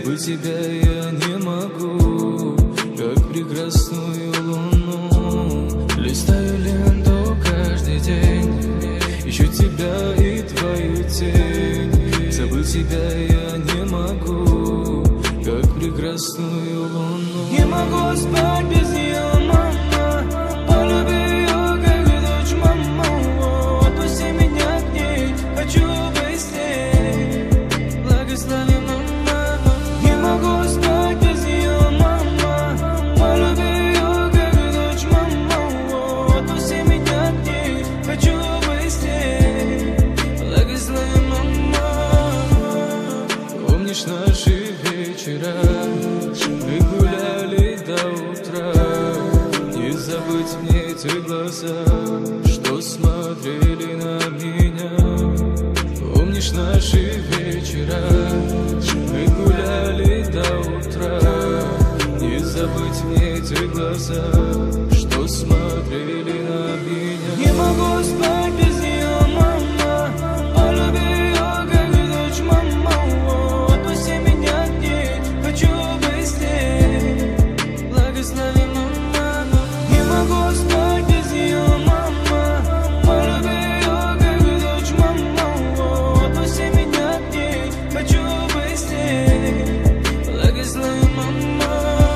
Забыть тебя я не могу, как прекрасную луну. Листаю ленту каждый день, ищу тебя и твою тень. Забыть тебя я не могу, как прекрасную луну. Не могу спать без нее, мама. Полюби ее, как дочь, мама. Отпусти меня к ней, хочу быть с ней. Благослови, мама. Не могу спать без нее, мама. Полюби ее, как дочь, мама. Отпусти меня к ней, хочу быть с ней. Благослови, мама. Помнишь наши вечера? Мы гуляли до утра. Не забыть мне эти глаза, что смотрели на меня. Помнишь наши вечера? Мы гуляли до утра. Не забыть мне эти глаза, что смотрели на меня. Не могу спать без нее, мама. Полюби ее, как дочь, мама. Отпусти меня к ней, хочу быть с ней. Благослови, мама. Не могу спать без нее, мама. Полюби ее, как дочь, мама. Отпусти меня к ней, хочу быть с ней. Благослови, мама.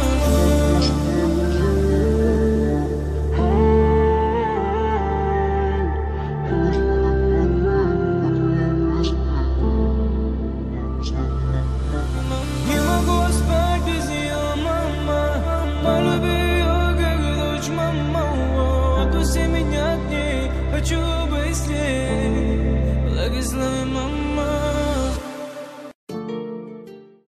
Не могу спать без нее, мама. Полюби ее, как дочь, мама. Отпусти меня к ней, хочу